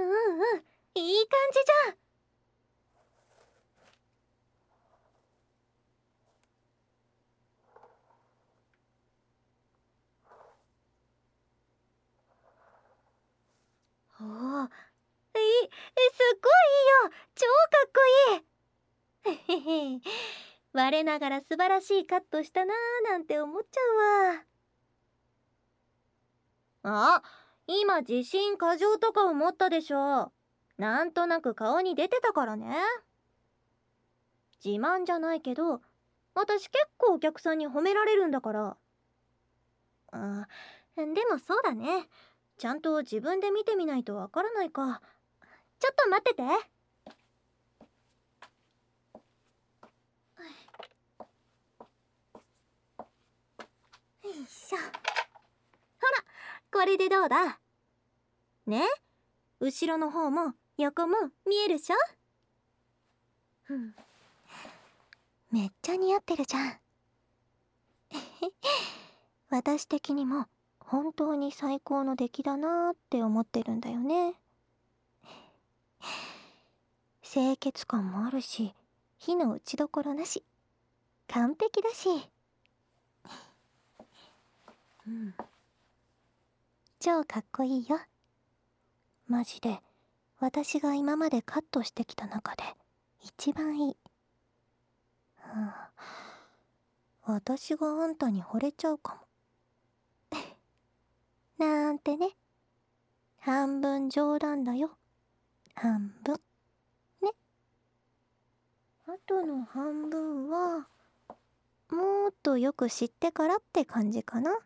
うんうん、いい感じじゃん。おお、すっごいいいよ。超かっこいい。へへへ。我ながら素晴らしいカットしたなーなんて思っちゃうわ。あ、今自信過剰とか思ったでしょ。なんとなく顔に出てたからね。自慢じゃないけど、私結構お客さんに褒められるんだから。あ、でもそうだね。ちゃんと自分で見てみないとわからないか。ちょっと待ってて。よいしょ。ほら、これでどうだ？ね？後ろの方も横も見えるでしょ？うん。めっちゃ似合ってるじゃん。私的にも本当に最高の出来だなーって思ってるんだよね。清潔感もあるし、火の打ちどころなし、完璧だし。うん。超かっこいいよ。マジで、私が今までカットしてきた中で一番いい。私があんたに惚れちゃうかも。なんてね。半分冗談だよ。半分。ね。あとの半分は、もっとよく知ってからって感じかな。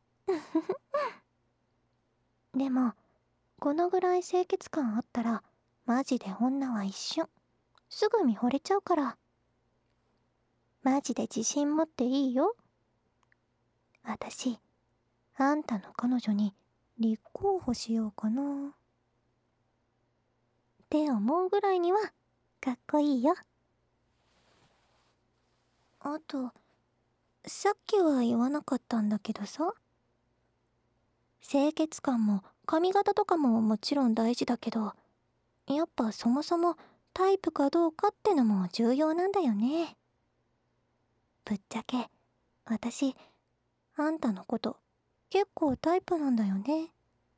でも、このぐらい清潔感あったら、マジで女は一瞬、すぐ見惚れちゃうから。マジで自信持っていいよ。私、あんたの彼女に立候補しようかな。って思うぐらいには、かっこいいよ。あと、さっきは言わなかったんだけどさ。清潔感も髪型とかももちろん大事だけど、やっぱそもそもタイプかどうかってのも重要なんだよね。ぶっちゃけ、私、あんたのこと結構タイプなんだよね。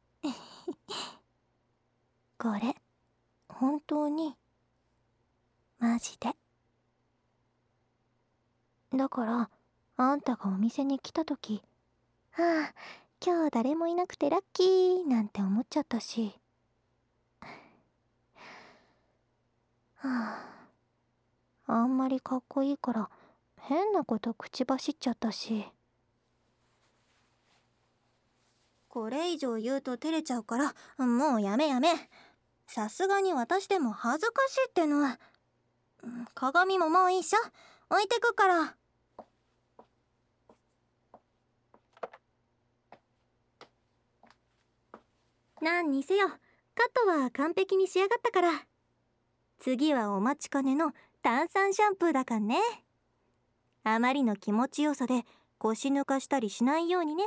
これ、本当に、マジで。だから、あんたがお店に来た時、ああ、今日誰もいなくてラッキーなんて思っちゃったし。はあ、あんまりかっこいいから変なこと口走っちゃったし。これ以上言うと照れちゃうから、もうやめやめ。さすがに私でも恥ずかしいってのは。鏡ももういいっしょ。置いてくから。なんにせよ、カットは完璧に仕上がったから。次はお待ちかねの炭酸シャンプーだかんね。あまりの気持ちよさで腰抜かしたりしないようにね。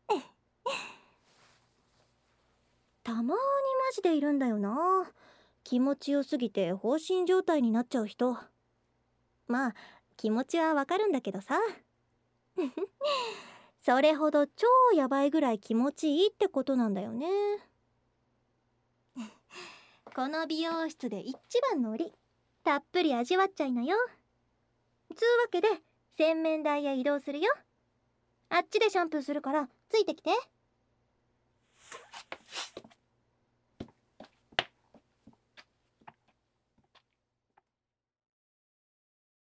たまーにマジでいるんだよな。気持ちよすぎて放心状態になっちゃう人。まあ気持ちはわかるんだけどさ。それほど超ヤバいぐらい気持ちいいってことなんだよね。この美容室で一番の売り、たっぷり味わっちゃいなよ。つうわけで洗面台へ移動するよ。あっちでシャンプーするからついてきて。